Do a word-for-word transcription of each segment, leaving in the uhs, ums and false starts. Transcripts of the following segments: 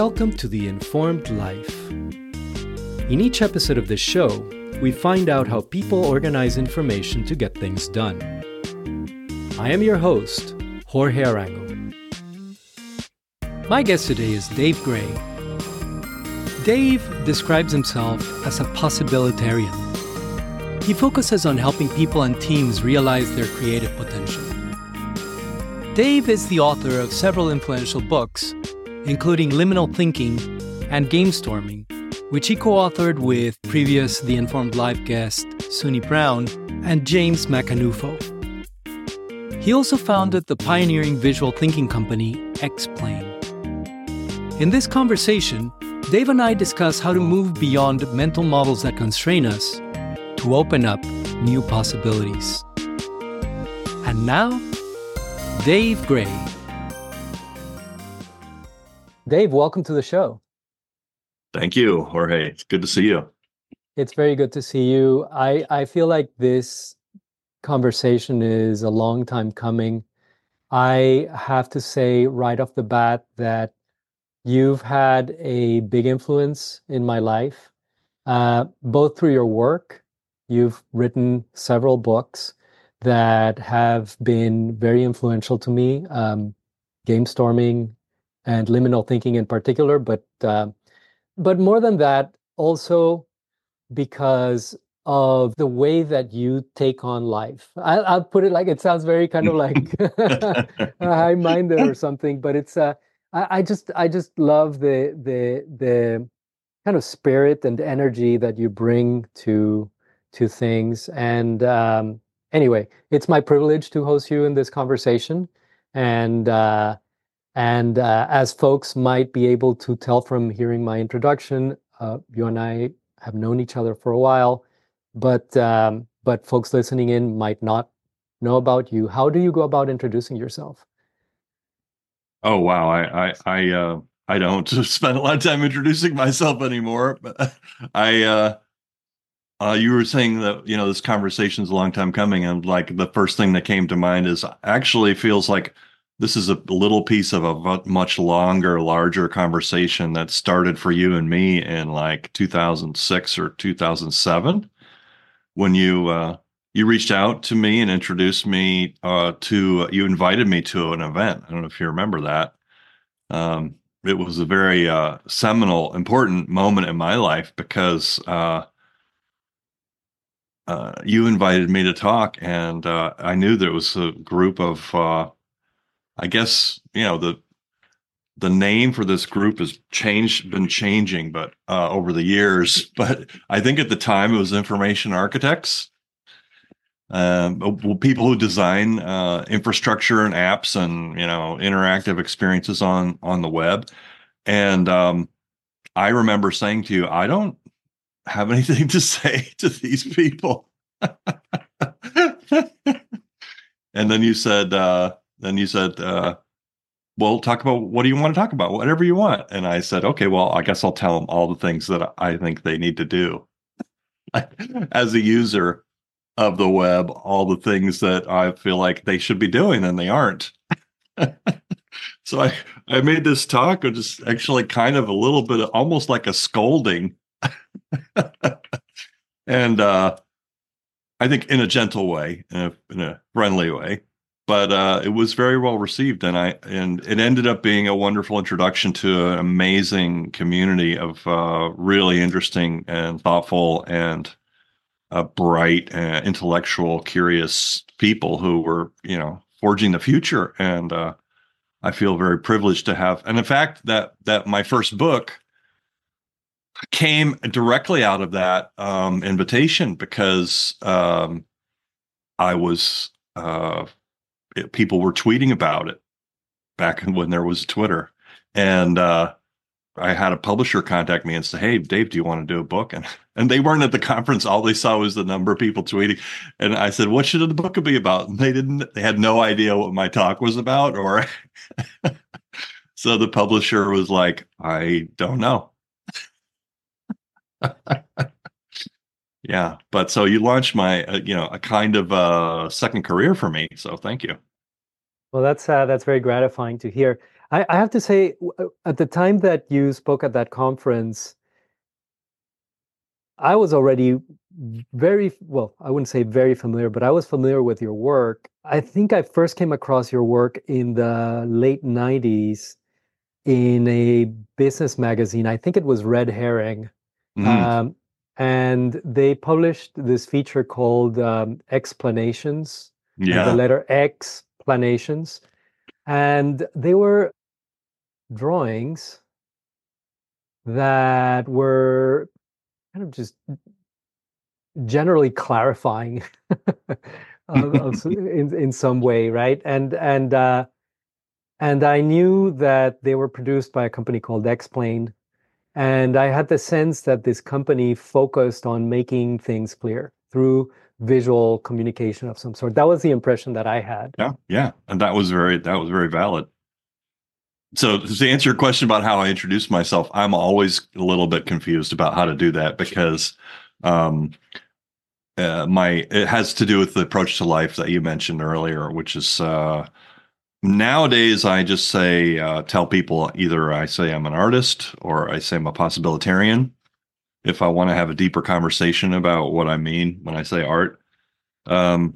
Welcome to The Informed Life. In each episode of this show, we find out how people organize information to get things done. I am your host, Jorge Arango. My guest today is Dave Gray. Dave describes himself as a possibilitarian. He focuses on helping people and teams realize their creative potential. Dave is the author of several influential books, including Liminal Thinking and Gamestorming, which he co-authored with previous The Informed Life guest Suni Brown and James Macanuffo. He also founded the pioneering visual thinking company X-Plane. In this conversation, Dave and I discuss how to move beyond mental models that constrain us to open up new possibilities. And now, Dave Gray. Dave, welcome to the show. Thank you, Jorge. It's good to see you. It's very good to see you. I, I feel like this conversation is a long time coming. I have to say right off the bat that you've had a big influence in my life, uh, both through your work. You've written several books that have been very influential to me, um, Gamestorming and Liminal Thinking in particular, but uh, but more than that, also because of the way that you take on life. I, I'll put it like, it sounds very kind of like high-minded or something, but it's uh, I, I just I just love the the the kind of spirit and energy that you bring to to things. And um, anyway, it's my privilege to host you in this conversation, and. Uh, And uh, as folks might be able to tell from hearing my introduction, uh, you and I have known each other for a while, but um, but folks listening in might not know about you. How do you go about introducing yourself? Oh wow, I I I, uh, I don't spend a lot of time introducing myself anymore. But I uh, uh, you were saying that you know this conversation's a long time coming, and like the first thing that came to mind is actually feels like this is a little piece of a much longer, larger conversation that started for you and me in like two thousand six or two thousand seven, when you uh, you reached out to me and introduced me uh, to, you invited me to an event. I don't know if you remember that. Um, it was a very uh, seminal, important moment in my life because uh, uh, you invited me to talk, and uh, I knew there was a group of uh, I guess, you know, the the name for this group has changed, been changing, but uh, over the years. But I think at the time it was information architects, um, people who design uh, infrastructure and apps and, you know, interactive experiences on on the web. And um, I remember saying to you, I don't have anything to say to these people. And then you said, uh, Then you said, uh, well, talk about, what do you want to talk about? Whatever you want. And I said, okay, well, I guess I'll tell them all the things that I think they need to do. As a user of the web, all the things that I feel like they should be doing and they aren't. So I, I made this talk, which is actually kind of a little bit, of, almost like a scolding. And uh, I think in a gentle way, in a, in a friendly way. But uh, it was very well received, and I and it ended up being a wonderful introduction to an amazing community of uh, really interesting and thoughtful and uh, bright, and intellectual, curious people who were, you know, forging the future. And uh, I feel very privileged to have. And in fact, that that my first book came directly out of that um, invitation, because um, I was. Uh, It, people were tweeting about it back when there was Twitter. And uh, I had a publisher contact me and say, hey, Dave, do you want to do a book? And and they weren't at the conference. All they saw was the number of people tweeting. And I said, what should the book be about? And they didn't, they had no idea what my talk was about. Or so the publisher was like, I don't know. Yeah. But so you launched my, uh, you know, a kind of uh, second career for me. So thank you. Well, that's uh, that's very gratifying to hear. I, I have to say, at the time that you spoke at that conference, I was already very, well, I wouldn't say very familiar, but I was familiar with your work. I think I first came across your work in the late nineties in a business magazine. I think it was Red Herring. Mm, Um, and they published this feature called um, Explanations, and the yeah. letter X, Planations. And they were drawings that were kind of just generally clarifying of, of, in, in some way, right? And and uh, and I knew that they were produced by a company called Explain, and I had the sense that this company focused on making things clear through visual communication of some sort. That was the impression that I had. Yeah, yeah. And that was very that was very valid. So to answer your question about how I introduce myself, I'm always a little bit confused about how to do that because um, uh, my it has to do with the approach to life that you mentioned earlier, which is uh, nowadays I just say uh, tell people either I say I'm an artist or I say I'm a possibilitarian if I want to have a deeper conversation about what I mean when I say art. Um,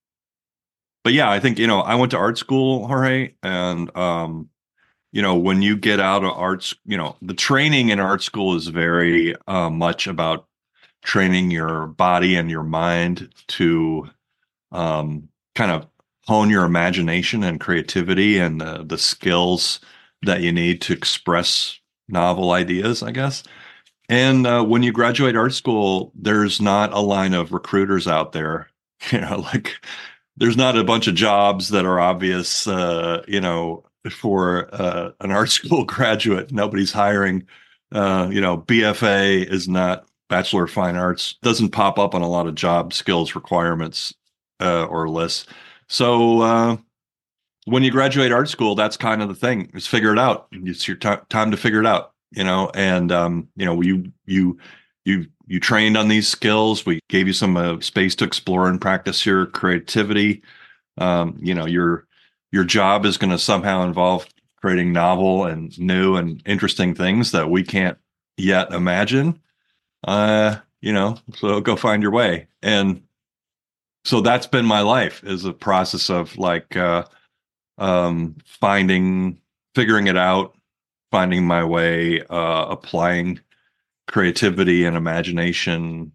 but yeah, I think you know I went to art school, Jorge, and um, you know, when you get out of arts, you know, the training in art school is very uh, much about training your body and your mind to um, kind of hone your imagination and creativity and uh, the skills that you need to express novel ideas, I guess. And uh, when you graduate art school, there's not a line of recruiters out there, you know, like there's not a bunch of jobs that are obvious, uh, you know, for uh, an art school graduate. Nobody's hiring. Uh, you know, B F A is not Bachelor of Fine Arts. Doesn't pop up on a lot of job skills requirements uh, or lists. So uh, when you graduate art school, that's kind of the thing. Is figure it out. It's your t- time to figure it out. You know, and um, you know, you you you you trained on these skills. We gave you some uh, space to explore and practice your creativity. Um, you know, your your job is going to somehow involve creating novel and new and interesting things that we can't yet imagine. Uh, you know, so go find your way. And so that's been my life is a process of like uh, um, finding, figuring it out, finding my way, uh, applying creativity and imagination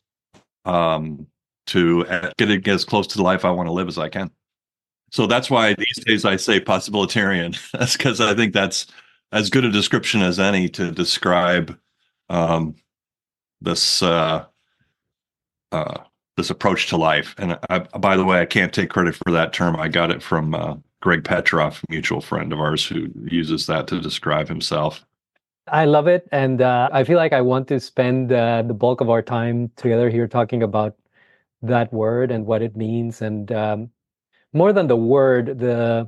um, to get as close to the life I want to live as I can. So that's why these days I say possibilitarian. That's because I think that's as good a description as any to describe um, this uh, uh, this approach to life. And I, by the way, I can't take credit for that term. I got it from uh, Greg Petroff, a mutual friend of ours, who uses that to describe himself. I love it. And uh, I feel like I want to spend uh, the bulk of our time together here talking about that word and what it means. And um, more than the word, the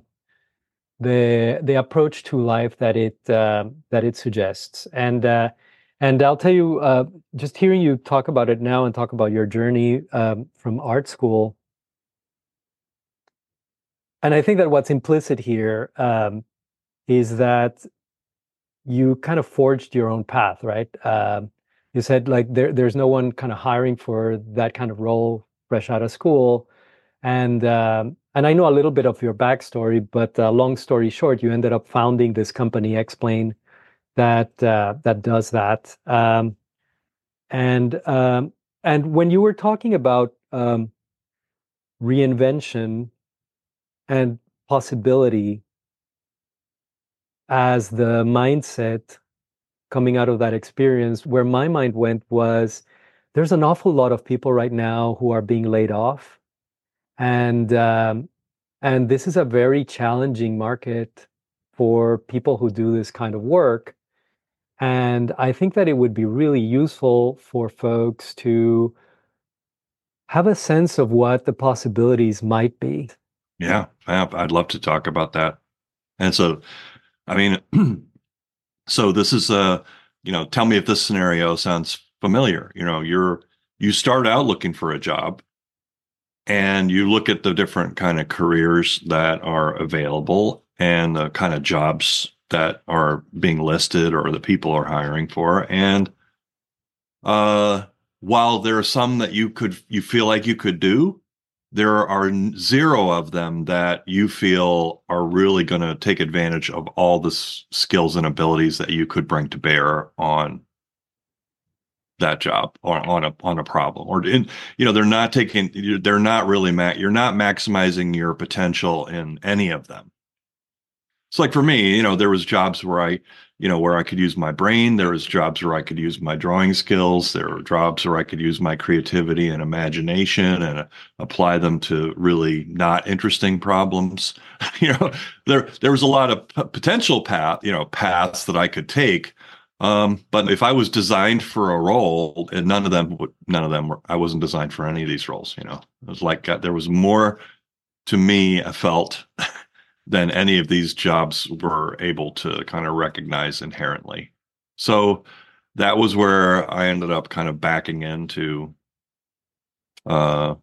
the the approach to life that it uh, that it suggests. And uh, and I'll tell you, uh, just hearing you talk about it now and talk about your journey um, from art school, and I think that what's implicit here um, is that you kind of forged your own path, right? Um, you said like there there's no one kind of hiring for that kind of role fresh out of school, and um, and I know a little bit of your backstory, but uh, long story short, you ended up founding this company, Explain, that uh, that does that. Um, and um, and when you were talking about um, reinvention and possibility as the mindset coming out of that experience, where my mind went was there's an awful lot of people right now who are being laid off, and um, and this is a very challenging market for people who do this kind of work. And I think that it would be really useful for folks to have a sense of what the possibilities might be. Yeah, I'd love to talk about that. And so, I mean, so this is a, you know, tell me if this scenario sounds familiar. You know, you're you start out looking for a job and you look at the different kind of careers that are available and the kind of jobs that are being listed or the people are hiring for. And uh, while there are some that you could you feel like you could do, there are zero of them that you feel are really going to take advantage of all the s- skills and abilities that you could bring to bear on that job or on a on a problem. Or in, you know, they're not taking they're not really ma- you're not maximizing your potential in any of them. It's like for me, you know, there was jobs where I, you know, where I could use my brain. There was jobs where I could use my drawing skills. There were jobs where I could use my creativity and imagination and uh, apply them to really not interesting problems. You know, there there was a lot of p- potential path, you know, paths that I could take. Um, but if I was designed for a role, and none of them would, none of them were, I wasn't designed for any of these roles. You know, it was like uh, there was more to me, I felt, than any of these jobs were able to kind of recognize inherently. So that was where I ended up kind of backing into uh,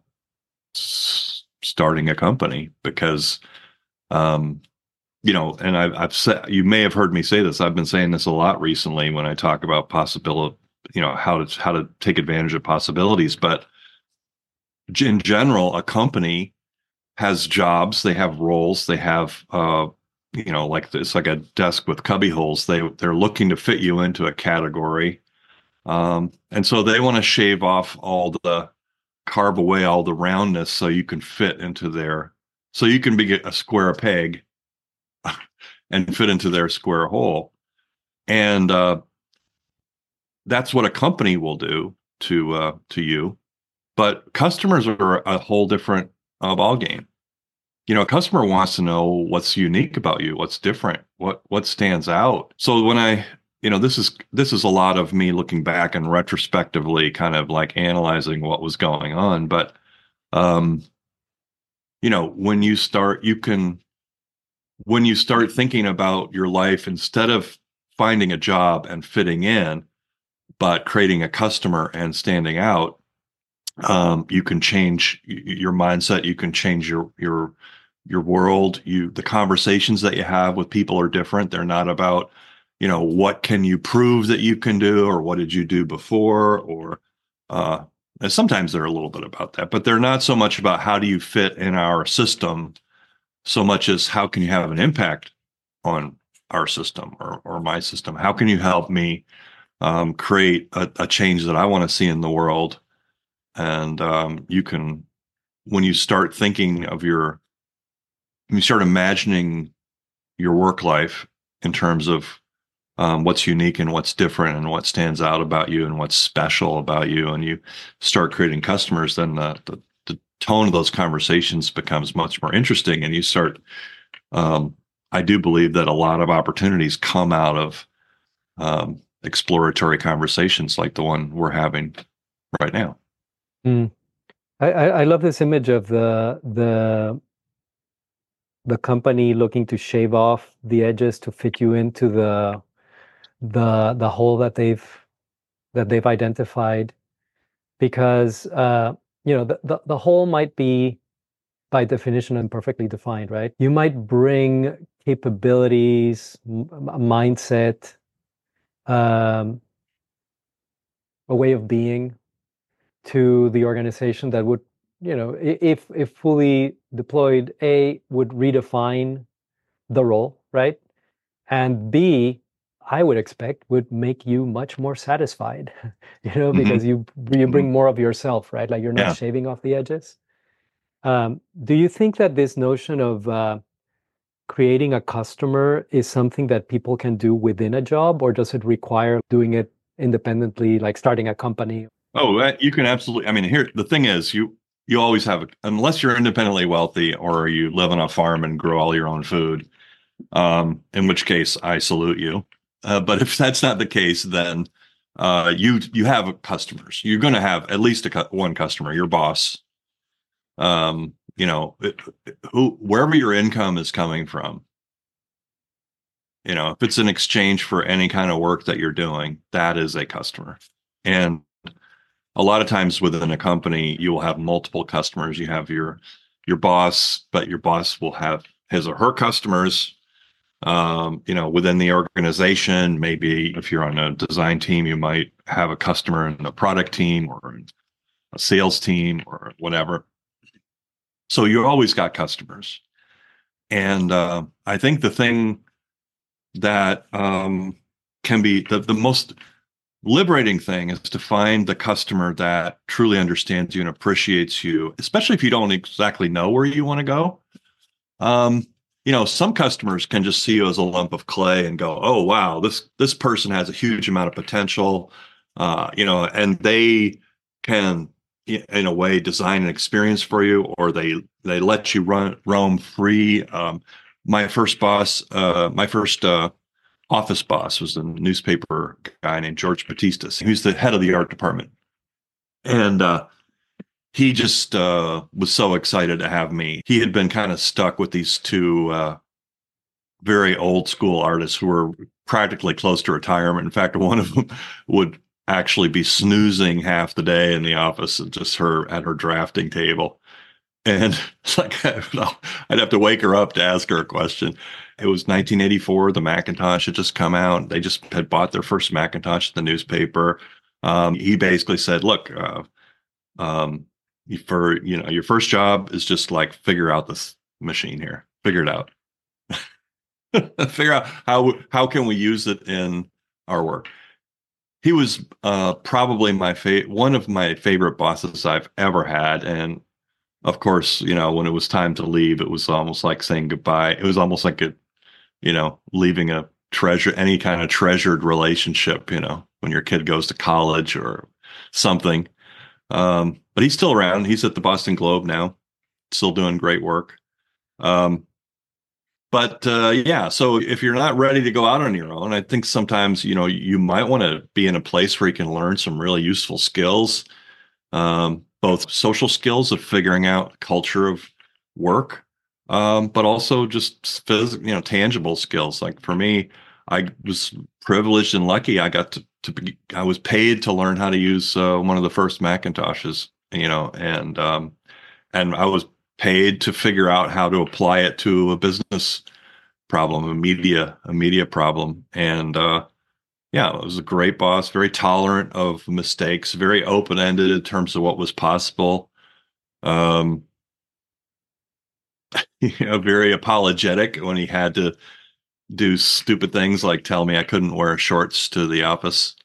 s- starting a company because, um, you know, and I've, I've said, you may have heard me say this. I've been saying this a lot recently when I talk about possibility, you know, how to how to take advantage of possibilities. But in general, a company has jobs, they have roles, they have uh, you know, like it's like a desk with cubby holes. They they're looking to fit you into a category, um, and so they want to shave off all the carve away all the roundness so you can fit into their so you can be a square peg and fit into their square hole. And uh, that's what a company will do to uh, to you. But customers are a whole different uh, ball game. You know, a customer wants to know what's unique about you, what's different, what what stands out. So when I, you know, this is this is a lot of me looking back and retrospectively kind of like analyzing what was going on. But um, you know, when you start, you can when you start thinking about your life instead of finding a job and fitting in, but creating a customer and standing out, um, you can change your mindset. You can change your your your world. You the conversations that you have with people are different. They're not about, you know, what can you prove that you can do, or what did you do before, or uh, and sometimes they're a little bit about that, but they're not so much about how do you fit in our system, so much as how can you have an impact on our system or or my system. How can you help me um, create a, a change that I want to see in the world? And um, you can, when you start thinking of your, when you start imagining your work life in terms of um, what's unique and what's different and what stands out about you and what's special about you, and you start creating customers, then the, the, the tone of those conversations becomes much more interesting. And you start, um, I do believe that a lot of opportunities come out of um, exploratory conversations like the one we're having right now. Mm. I, I I love this image of the the the company looking to shave off the edges to fit you into the the the hole that they've that they've identified, because uh, you know the, the the hole might be by definition imperfectly defined, right? You might bring capabilities, m- mindset, um, a way of being to the organization that would, you know, i- if if fully deployed, A, would redefine the role, right? And B, I would expect would make you much more satisfied, you know, Hmm. because you you Hmm. bring more of yourself, right? Like you're not Yeah. shaving off the edges. Um, do you think that this notion of uh, creating a customer is something that people can do within a job, or does it require doing it independently, like starting a company? Oh, uh, you can absolutely. I mean, here the thing is, you you always have, unless you're independently wealthy or you live on a farm and grow all your own food. Um, in which case, I salute you. Uh, but if that's not the case, then uh, you you have customers. You're going to have at least a cu- one customer, your boss. Um, you know, it- who wherever your income is coming from. You know, if it's in exchange for any kind of work that you're doing, that is a customer. And a lot of times within a company, you will have multiple customers. You have your your boss, but your boss will have his or her customers. Um, you know, within the organization, maybe if you're on a design team, you might have a customer in a product team or a sales team or whatever. So you always got customers. And uh, I think the thing that um, can be the, the most liberating thing is to find the customer that truly understands you and appreciates you, especially if you don't exactly know where you want to go. Um, you know, some customers can just see you as a lump of clay and go, "Oh, wow, this this person has a huge amount of potential," uh, you know, and they can, in a way, design an experience for you, or they they let you run roam free. Um, my first boss, uh, my first uh, office boss, was a newspaper guy named George Batista. He was the head of the art department, and uh, he just uh, was so excited to have me. He had been kind of stuck with these two uh, very old school artists who were practically close to retirement. In fact, one of them would actually be snoozing half the day in the office and just her at her drafting table. And it's like, I'd have to wake her up to ask her a question. It was nineteen eighty-four. The Macintosh had just come out. They just had bought their first Macintosh at the newspaper. Um, he basically said, look, uh, um, for, you know, your first job is just like, figure out this machine here, figure it out, figure out how, how can we use it in our work. He was uh, probably my fa- one of my favorite bosses I've ever had. And of course, you know, when it was time to leave, it was almost like saying goodbye. It was almost like a, you know, leaving a treasure, any kind of treasured relationship, you know, when your kid goes to college or something. Um, but he's still around. He's at the Boston Globe now, still doing great work. Um, but uh, yeah, so if you're not ready to go out on your own, I think sometimes, you know, you might want to be in a place where you can learn some really useful skills, um, both social skills of figuring out culture of work, um, but also just physical, you know, tangible skills. Like for me, I was privileged and lucky. I got to, to be, I was paid to learn how to use uh, one of the first Macintoshes, you know, and um, and I was paid to figure out how to apply it to a business problem, a media, a media problem. And uh, yeah, it was a great boss, very tolerant of mistakes, very open-ended in terms of what was possible. Um, you know, very apologetic when he had to do stupid things like tell me I couldn't wear shorts to the office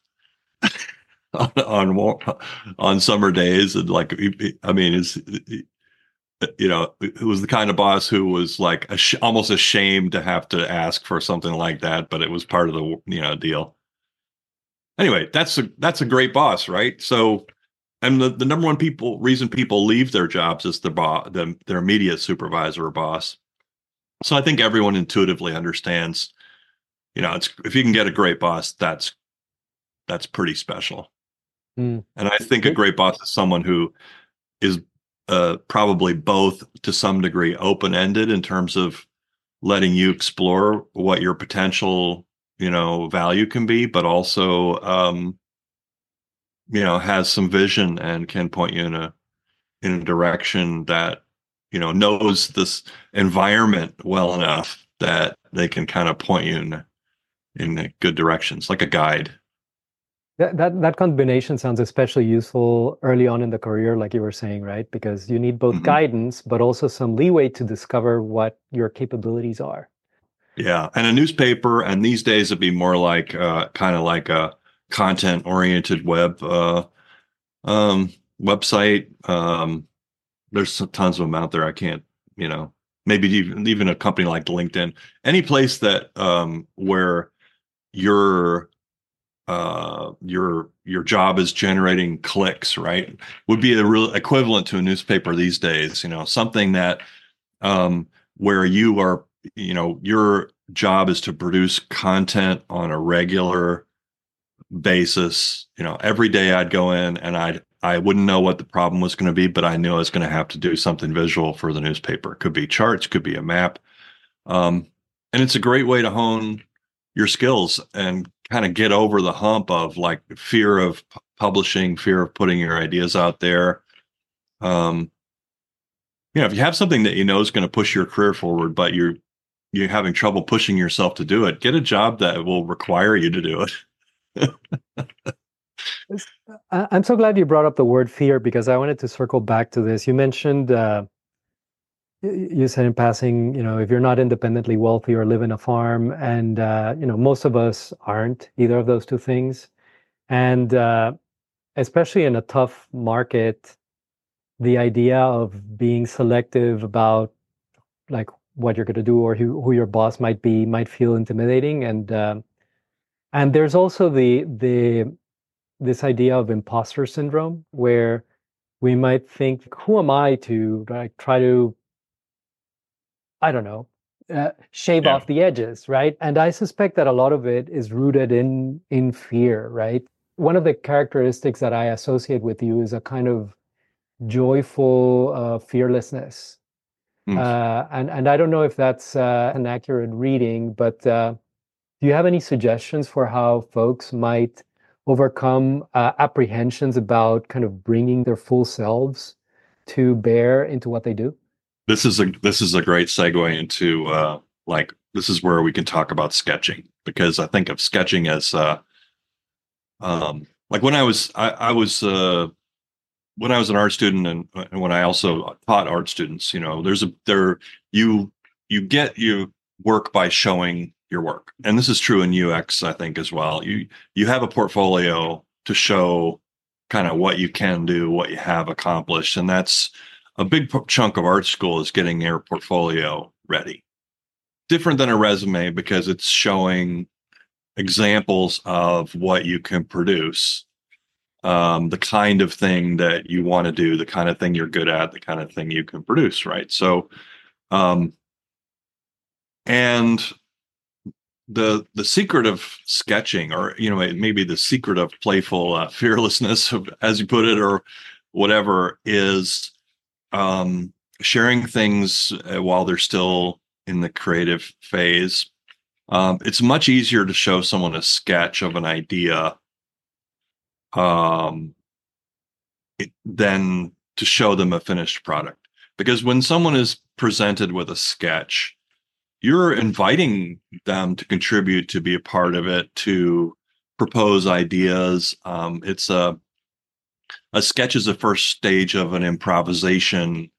on on, on summer days. And like, I mean, it's, you know, it was the kind of boss who was like ash- almost ashamed to have to ask for something like that, but it was part of the, you know, deal. Anyway, that's a that's a great boss, right? So, and the, the number one people reason people leave their jobs is the boss, the, their immediate supervisor or boss. So I think everyone intuitively understands, you know, it's if you can get a great boss, that's that's pretty special. Mm. And I think a great boss is someone who is uh, probably both to some degree open-ended in terms of letting you explore what your potential, you know, value can be, but also, um, you know, has some vision and can point you in a in a direction that, you know, knows this environment well enough that they can kind of point you in in good directions, like a guide. That, that that combination sounds especially useful early on in the career, like you were saying, right? Because you need both Mm-hmm. guidance, but also some leeway to discover what your capabilities are. Yeah, and a newspaper, and these days it'd be more like uh, kind of like a content-oriented web uh, um, website. Um, there's tons of them out there. I can't, you know, maybe even even a company like LinkedIn, any place that um, where your uh, your your job is generating clicks, right? Would be a real equivalent to a newspaper these days. You know, something that um, where you are, you know, your job is to produce content on a regular basis. You know, every day I'd go in and I'd I wouldn't know what the problem was going to be, but I knew I was going to have to do something visual for the newspaper. It could be charts, could be a map, um, and it's a great way to hone your skills and kind of get over the hump of like fear of p- publishing, fear of putting your ideas out there. Um, you know, if you have something that you know is going to push your career forward, but you're you're having trouble pushing yourself to do it, get a job that will require you to do it. It's- I- I'm so glad you brought up the word fear because I wanted to circle back to this. You mentioned, uh, y- you said in passing, you know, if you're not independently wealthy or live in a farm, and uh, you know, most of us aren't either of those two things. And uh, especially in a tough market, the idea of being selective about like what you're going to do or who, who your boss might be might feel intimidating. And um and there's also the the this idea of imposter syndrome where we might think, who am I to like try to, I don't know, uh, shave Yeah. off the edges, right? And I suspect that a lot of it is rooted in in fear, right? One of the characteristics that I associate with you is a kind of joyful uh, fearlessness. Mm. Uh, and and I don't know if that's uh, an accurate reading, but uh, do you have any suggestions for how folks might overcome uh, apprehensions about kind of bringing their full selves to bear into what they do? This is a this is a great segue into uh, like this is where we can talk about sketching, because I think of sketching as uh, um, like when I was I, I was uh, when I was an art student, and, and when I also taught art students, you know, there's a there you you get you work by showing your work, and this is true in U X, I think, as well. You you have a portfolio to show kind of what you can do, what you have accomplished, and that's a big p- chunk of art school is getting your portfolio ready. Different than a resume because it's showing examples of what you can produce, um, the kind of thing that you want to do, the kind of thing you're good at, the kind of thing you can produce, right? So, um, and the the secret of sketching, or you know, maybe the secret of playful uh, fearlessness, of, as you put it, or whatever, is um, sharing things uh, while they're still in the creative phase. Um, it's much easier to show someone a sketch of an idea um, it, than to show them a finished product. Because when someone is presented with a sketch, you're inviting them to contribute, to be a part of it, to propose ideas. Um, it's a a sketch is the first stage of an improvisation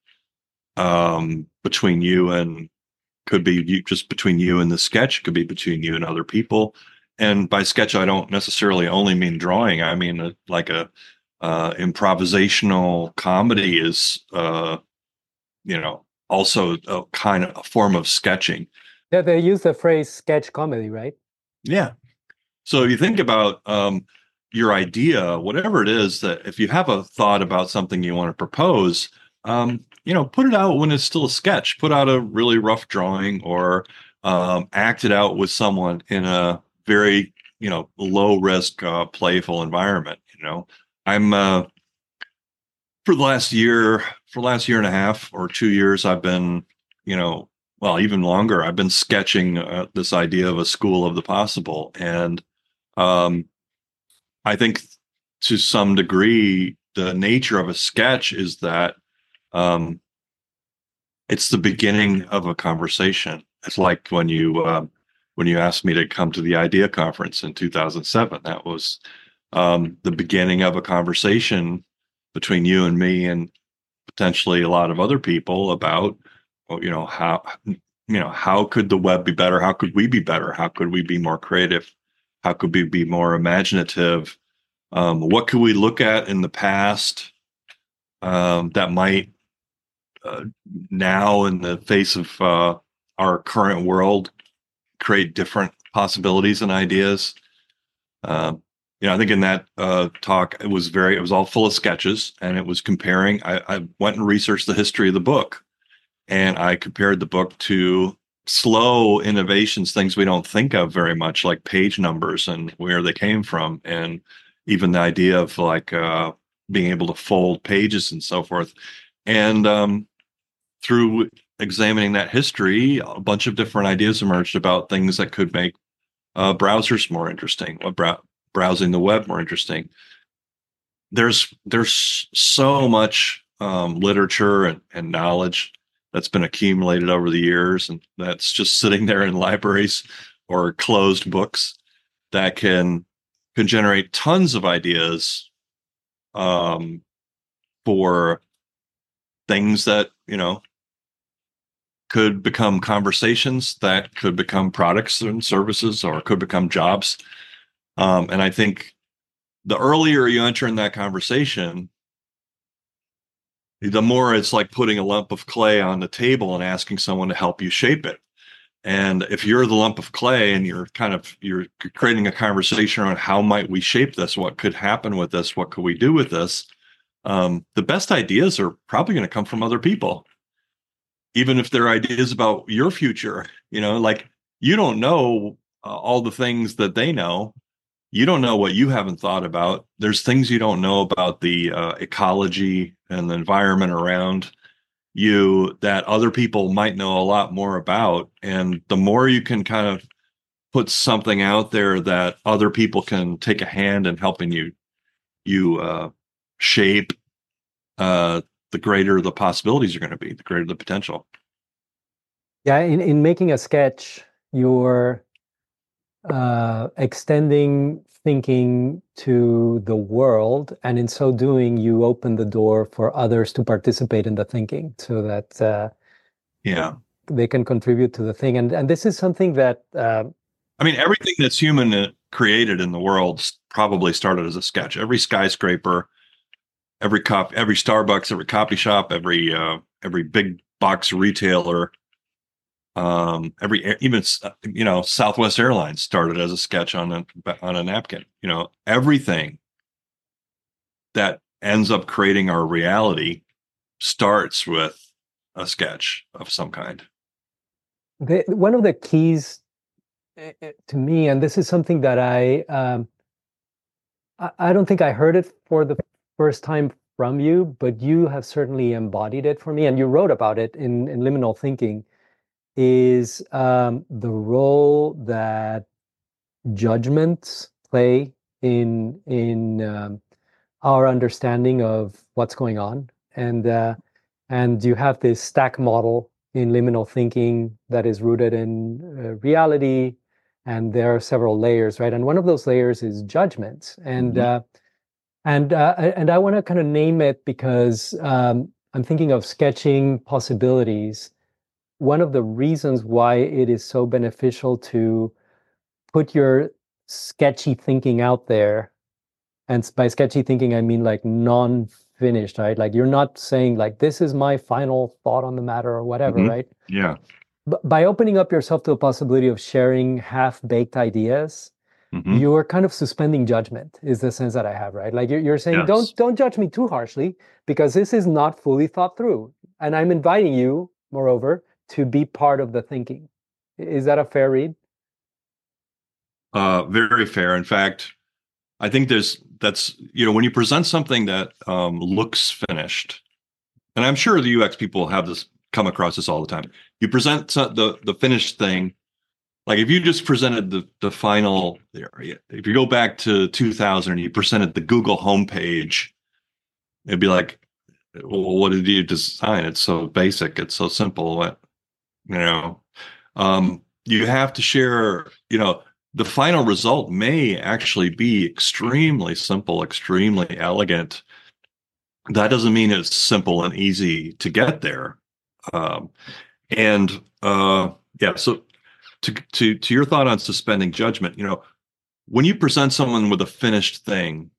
um, between you and could be you, just between you and the sketch, could be between you and other people. And by sketch, I don't necessarily only mean drawing. I mean uh, like a uh, improvisational comedy is, uh, you know, also a kind of a form of sketching. Yeah, they use the phrase sketch comedy, right? Yeah. So you think about um, your idea, whatever it is, that if you have a thought about something you want to propose, um, you know, put it out when it's still a sketch. Put out a really rough drawing, or um, act it out with someone in a very, you know, low risk, uh, playful environment. You know, I'm uh, for the last year, for the last year and a half or two years, I've been, you know, well, even longer, I've been sketching uh, this idea of a school of the possible, and um, I think to some degree, the nature of a sketch is that um, it's the beginning of a conversation. It's like when you uh, when you asked me to come to the Idea Conference in two thousand seven. That was um, the beginning of a conversation between you and me, and potentially a lot of other people about, well, you know, how you know how could the web be better? How could we be better? How could we be more creative? How could we be more imaginative? Um, what could we look at in the past um, that might uh, now, in the face of uh, our current world, create different possibilities and ideas? Um, you know, I think in that uh, talk, it was very, it was all full of sketches, and it was comparing. I, I went and researched the history of the book, and I compared the book to slow innovations, things we don't think of very much, like page numbers and where they came from, and even the idea of like uh, being able to fold pages and so forth. And um, through examining that history, a bunch of different ideas emerged about things that could make uh, browsers more interesting, or brow- browsing the web more interesting. There's there's so much um, literature and, and knowledge that's been accumulated over the years, and that's just sitting there in libraries or closed books that can can generate tons of ideas um, for things that, you know, could become conversations, that could become products and services, or could become jobs. Um, and I think the earlier you enter in that conversation, the more it's like putting a lump of clay on the table and asking someone to help you shape it. And if you're the lump of clay and you're kind of you're creating a conversation around how might we shape this, what could happen with this, what could we do with this, um, the best ideas are probably going to come from other people, even if they're ideas about your future. You know, like, you don't know uh, all the things that they know. You don't know what you haven't thought about. There's things you don't know about the uh, ecology and the environment around you that other people might know a lot more about. And the more you can kind of put something out there that other people can take a hand in helping you, you uh, shape, uh, the greater the possibilities are going to be, the greater the potential. Yeah, in, in making a sketch, you're uh, extending thinking to the world, and in so doing, you open the door for others to participate in the thinking, so that uh, Yeah. they can contribute to the thing. And and this is something that uh, I mean, everything that's human uh, created in the world probably started as a sketch. Every skyscraper, every cop, every Starbucks, every coffee shop, every uh, every big box retailer, um, every even you know Southwest Airlines started as a sketch on a on a napkin. You know, everything that ends up creating our reality starts with a sketch of some kind. the, one of the keys uh, uh, to me, and this is something that I um, I, I don't think I heard it for the first time from you, but you have certainly embodied it for me, and you wrote about it in, in Liminal Thinking, is um, the role that judgments play in in um, our understanding of what's going on. And uh, and you have this stack model in liminal thinking that is rooted in uh, reality, and there are several layers, right? And one of those layers is judgment. And Mm-hmm. uh, and uh, and I want to kind of name it because um, I'm thinking of sketching possibilities. One of the reasons why it is so beneficial to put your sketchy thinking out there, and by sketchy thinking, I mean like non-finished, right? Like, you're not saying like, this is my final thought on the matter or whatever, Mm-hmm. right? Yeah. But by opening up yourself to the possibility of sharing half-baked ideas, Mm-hmm. you're kind of suspending judgment, is the sense that I have, right? Like, you're, you're saying, Yes. don't don't judge me too harshly, because this is not fully thought through. And I'm inviting you, moreover, to be part of the thinking. Is that a fair read? Uh, very fair. In fact, I think there's that's you know when you present something that um, looks finished, and I'm sure the U X people have this come across this all the time. You present so- the the finished thing, like if you just presented the the final. If you go back to two thousand and you presented the Google homepage, it'd be like, well, what did you design? It's so basic. It's so simple. What you know, um, you have to share. You know, the final result may actually be extremely simple, extremely elegant. That doesn't mean it's simple and easy to get there. Um, and uh, yeah, so to to to your thought on suspending judgment, you know, when you present someone with a finished thing,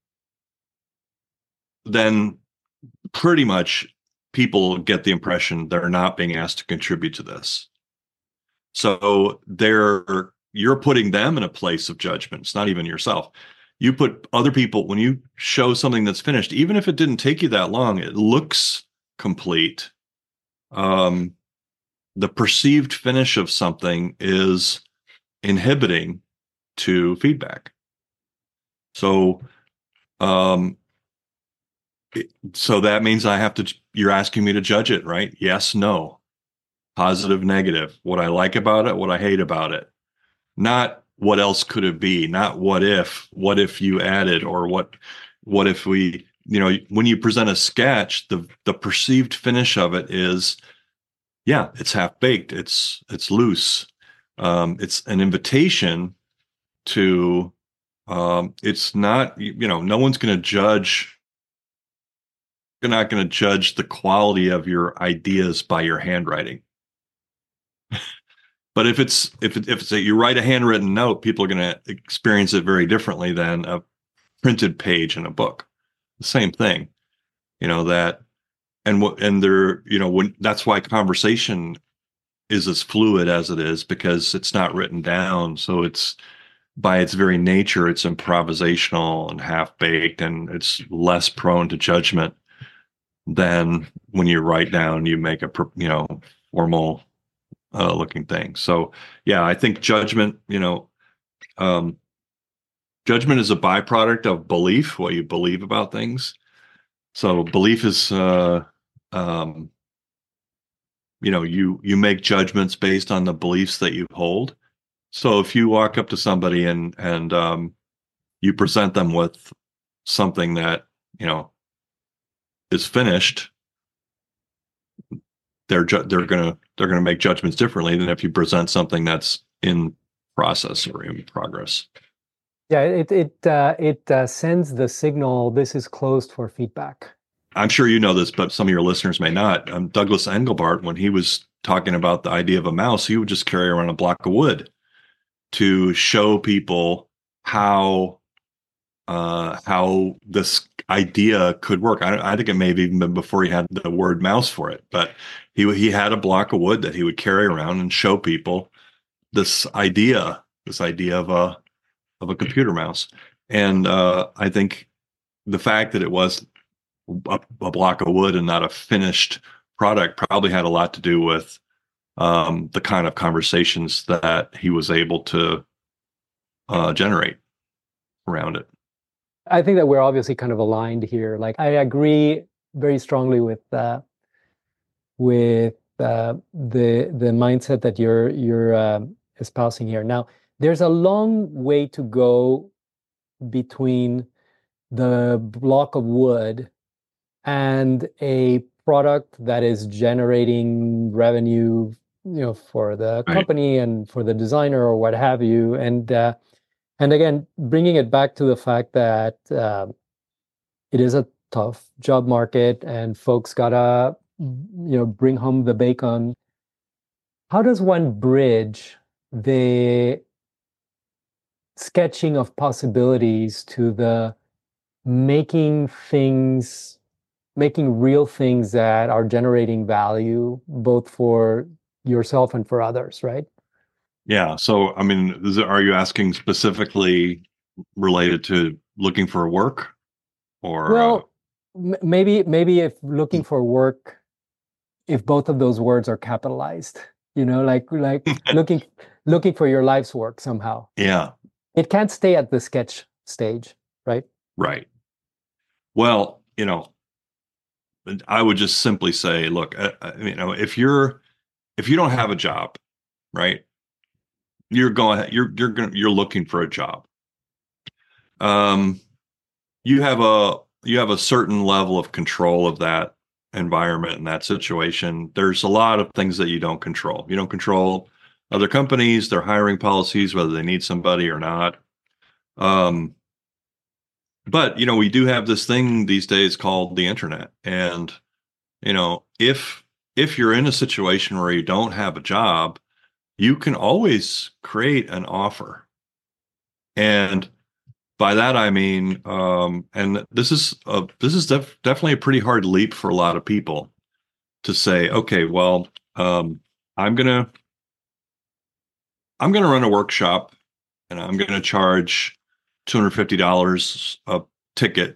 then pretty much people get the impression they're not being asked to contribute to this. So they're you're putting them in a place of judgment. It's not even yourself. You put other people when you show something that's finished, even if it didn't take you that long, it looks complete. Um, the perceived finish of something is inhibiting to feedback. So, um, it- so that means I have to. You're asking me to judge it, right? Yes, no, positive, negative. What I like about it, what I hate about it. Not what else could it be, not what if what if you added, or what what if we, you know when you present a sketch, the the perceived finish of it is yeah, it's half baked. It's it's loose. Um, it's an invitation to. Um, it's not. You, you know, no one's going to judge. You're not going to judge the quality of your ideas by your handwriting. But if it's if it, if it's a, you write a handwritten note, people are going to experience it very differently than a printed page in a book. The same thing, you know that, and what and they're you know when that's why conversation is as fluid as it is because it's not written down. So it's by its very nature, it's improvisational and half baked, and it's less prone to judgment than when you write down, you make a you know formal uh, looking thing. So yeah, I think judgment, you know, um, judgment is a byproduct of belief, what you believe about things. So belief is, uh, um, you know, you you make judgments based on the beliefs that you hold. So if you walk up to somebody and and um, you present them with something that you know is finished, they're ju- they're gonna they're gonna make judgments differently than if you present something that's in process or in progress. Yeah, it it uh, it uh, sends the signal this is closed for feedback. I'm sure you know this, but some of your listeners may not. Um, Douglas Engelbart, when he was talking about the idea of a mouse, he would just carry around a block of wood to show people how uh, how this idea could work. I, I think it may have even been before he had the word mouse for it, but he he had a block of wood that he would carry around and show people this idea, this idea of a of a computer mouse. And uh, I think the fact that it was a, a block of wood and not a finished product probably had a lot to do with um, the kind of conversations that he was able to uh, generate around it. I think that we're obviously kind of aligned here. Like I agree very strongly with uh, with uh, the the mindset that you're you're um espousing here. Now, there's a long way to go between the block of wood and a product that is generating revenue, you know, for the Right. company and for the designer or what have you. And uh, and again, bringing it back to the fact that uh, it is a tough job market and folks gotta, you know, bring home the bacon. How does one bridge the sketching of possibilities to the making things, making real things that are generating value both for yourself and for others, right? Yeah. So, I mean, is it, are you asking specifically related to looking for work or? Uh, Well, m- maybe maybe if looking for work, if both of those words are capitalized, you know, like like looking looking for your life's work somehow. yeah. It can't stay at the sketch stage, right? Right. Well, you know, I would just simply say, look, uh, uh, you know, if you're if you don't have a job, right, you're going, you're you're going, you're looking for a job. Um, you have a you have a certain level of control of that environment and that situation. There's a lot of things that you don't control. You don't control other companies, their hiring policies, whether they need somebody or not. Um, but you know, we do have this thing these days called the internet, and you know, if if you're in a situation where you don't have a job, you can always create an offer. And by that I mean, um, and this is a this is def- definitely a pretty hard leap for a lot of people to say, okay, well, um, I'm gonna I'm gonna run a workshop, and I'm gonna charge two hundred fifty dollars a ticket,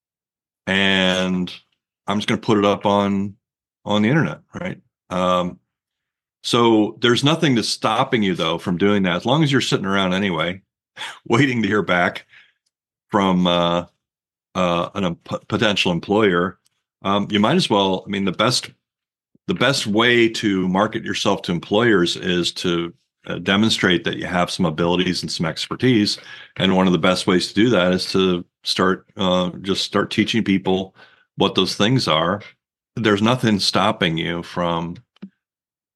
and I'm just gonna put it up on on the internet, right? Um, so there's nothing that's stopping you though from doing that, as long as you're sitting around anyway, waiting to hear back from uh, uh, an, a potential employer. Um, you might as well. I mean, the best the best way to market yourself to employers is to uh, demonstrate that you have some abilities and some expertise. And one of the best ways to do that is to start uh, just start teaching people what those things are. There's nothing stopping you from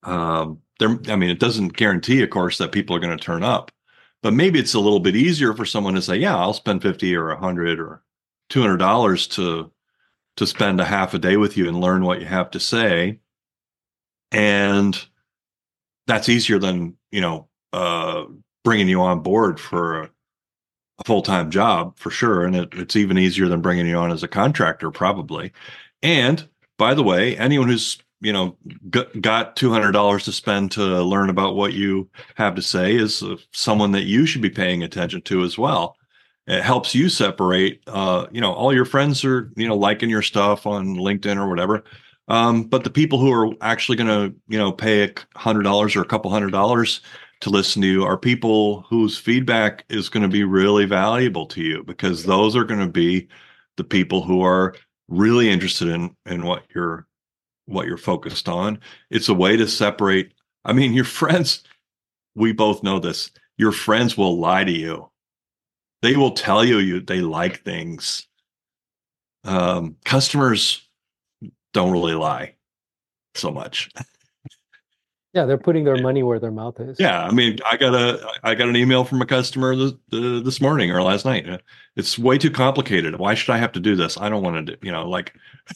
Um, there, I mean, it doesn't guarantee, of course, that people are going to turn up, but maybe it's a little bit easier for someone to say, "Yeah, I'll spend fifty or a hundred or two hundred dollars to to spend a half a day with you and learn what you have to say," and that's easier than you know uh, bringing you on board for a, a full time job for sure, and it, it's even easier than bringing you on as a contractor probably. And by the way, anyone who's you know g- got two hundred dollars to spend to learn about what you have to say is uh, someone that you should be paying attention to as well. It helps you separate. Uh, you know, all your friends are you know liking your stuff on LinkedIn or whatever. Um, but the people who are actually going to, you know, pay a hundred dollars or a couple hundred dollars to listen to you are people whose feedback is going to be really valuable to you because those are going to be the people who are really interested in in what you're what you're focused on. It's a way to separate. I mean, your friends, we both know this. Your friends will lie to you. They will tell you you they like things. Um, customers don't really lie so much. Yeah, they're putting their money where their mouth is. Yeah, I mean, I got a I got an email from a customer this, uh, this morning or last night. Uh, It's way too complicated. Why should I have to do this? I don't want to do, you know, like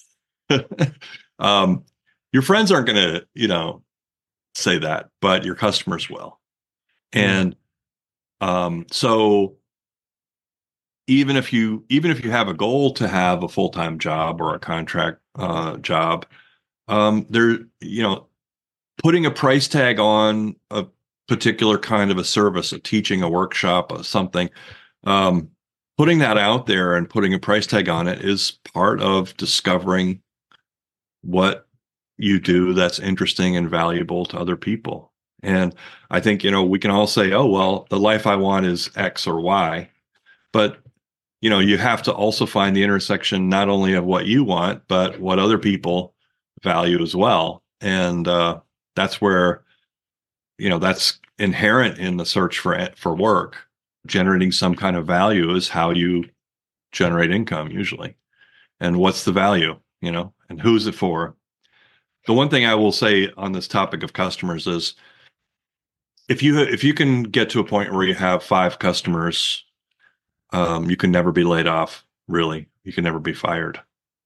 um your friends aren't going to, you know, say that, but your customers will. Mm. And um so even if you even if you have a goal to have a full-time job or a contract uh job, um there, you know, putting a price tag on a particular kind of a service, a teaching, a workshop, or something, um, putting that out there and putting a price tag on it is part of discovering what you do that's interesting and valuable to other people. And I think, you know, we can all say, oh, well, the life I want is X or Y. But, you know, you have to also find the intersection not only of what you want, but what other people value as well. And uh, that's where you know that's inherent in the search for for work. Generating some kind of value is how you generate income usually. And what's the value, you know, and who's it for? The one thing I will say on this topic of customers is if you if you can get to a point where you have five customers, um, you can never be laid off. Really, you can never be fired.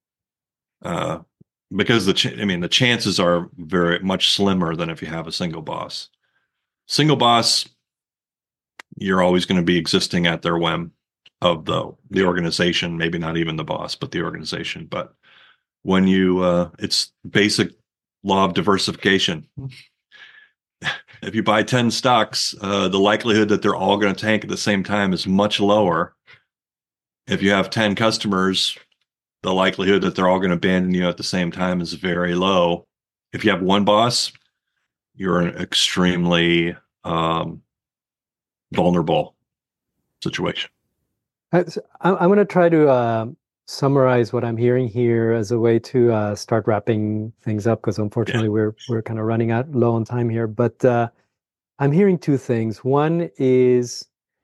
Uh, because the ch- I mean the chances are very much slimmer than if you have a single boss. Single boss, you're always going to be existing at their whim of the the organization, maybe not even the boss, but the organization. But when you uh it's basic law of diversification. If you buy ten stocks, uh the likelihood that they're all going to tank at the same time is much lower. If you have ten customers, the likelihood that they're all going to abandon you at the same time is very low. If you have one boss, you're in an extremely um vulnerable situation. I- s- I'm, I'm going to try to uh, summarize what I'm hearing here as a way to uh, start wrapping things up because Yeah. unfortunately we're we're kind of running out low on time here. But uh, I'm hearing two things. One is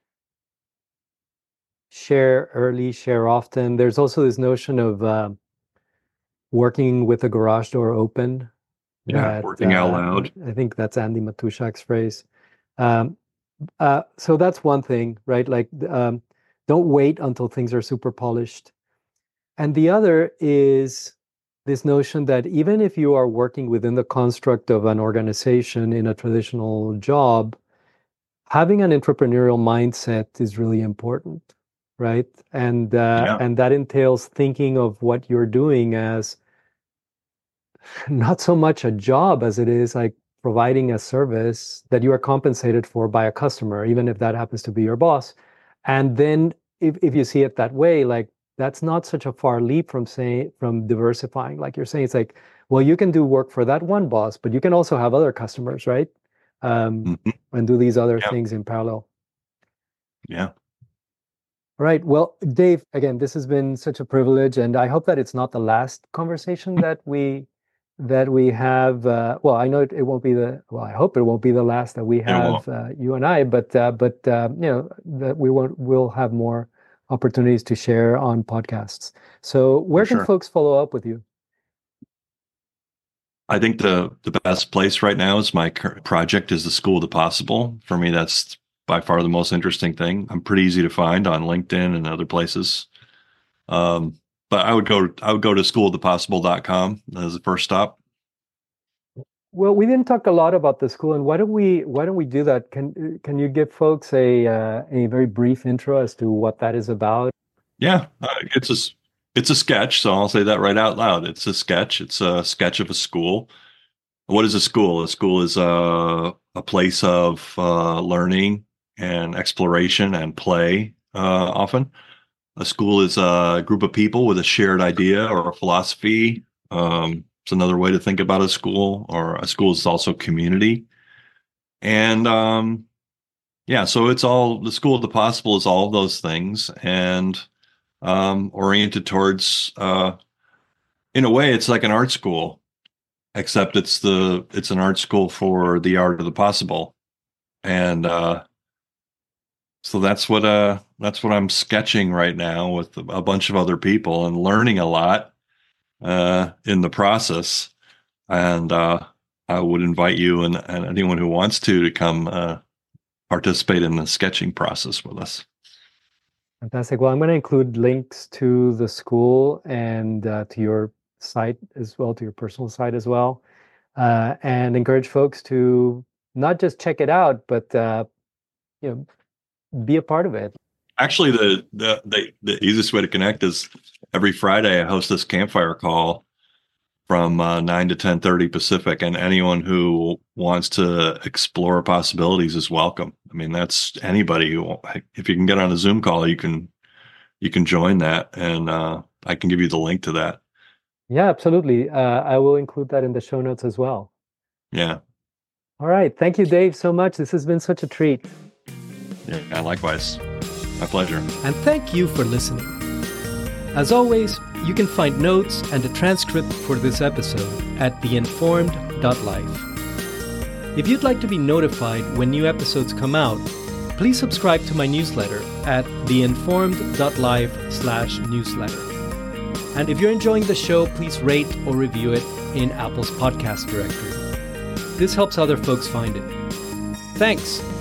share early, share often. There's also this notion of uh, working with a garage door open. Yeah. That Working out uh, loud. I think that's Andy Matushak's phrase. Um, uh, so that's one thing, right? Like, um, don't wait until things are super polished. And the other is this notion that even if you are working within the construct of an organization in a traditional job, having an entrepreneurial mindset is really important, right? And uh, Yeah. and that entails thinking of what you're doing as not so much a job as it is like providing a service that you are compensated for by a customer, even if that happens to be your boss. And then if, if you see it that way, like that's not such a far leap from saying from diversifying. Like you're saying, it's like, well, you can do work for that one boss, but you can also have other customers, right? Um, Mhm. and do these other Yeah. things in parallel. Yeah. All right. Well, Dave, again, this has been such a privilege, and I hope that it's not the last conversation that we that we have. Uh, well, I know it, it won't be the. Well, I hope it won't be the last that we It won't. have, uh, you and I. But uh, but uh, you know that we won't. We'll have more opportunities to share on podcasts. So, For where can sure. folks follow up with you? I think the the best place right now is my current project is the School of the Possible. For me, that's by far the most interesting thing. I'm pretty easy to find on LinkedIn and other places. Um, but I would go I would go to school of the possible dot com as the first stop. Well, we didn't talk a lot about the school, and why don't we why don't we do that? Can can you give folks a uh, a very brief intro as to what that is about? Yeah, uh, it's a it's a sketch, so I'll say that right out loud. It's a sketch. It's a sketch of a school. What is a school? A school is a a place of uh, learning and exploration and play. Uh, often, a school is a group of people with a shared idea or a philosophy. Um, it's another way to think about a school. Or a school is also community. And um, yeah, so it's all the School of the Possible is all of those things, and um, oriented towards, uh, in a way, it's like an art school, except it's the it's an art school for the art of the possible, and uh, so that's what uh that's what I'm sketching right now with a bunch of other people and learning a lot uh, in the process. And uh, I would invite you and, and anyone who wants to to come uh, participate in the sketching process with us. Fantastic. Well, I'm going to include links to the school and uh, to your site as well, to your personal site as well, uh, and encourage folks to not just check it out, but uh, you know, be a part of it. Actually, the, the the the easiest way to connect is every Friday I host this campfire call from uh, nine to ten thirty Pacific, and anyone who wants to explore possibilities is welcome. I mean, that's anybody who, if you can get on a Zoom call, you can you can join that, and uh, I can give you the link to that. Yeah, absolutely. Uh, I will include that in the show notes as well. Yeah. All right. Thank you, Dave, so much. This has been such a treat. Yeah, likewise. My pleasure. And thank you for listening. As always, you can find notes and a transcript for this episode at the informed dot life. If you'd like to be notified when new episodes come out, please subscribe to my newsletter at the informed dot life slash newsletter. And if you're enjoying the show, please rate or review it in Apple's podcast directory. This helps other folks find it. Thanks.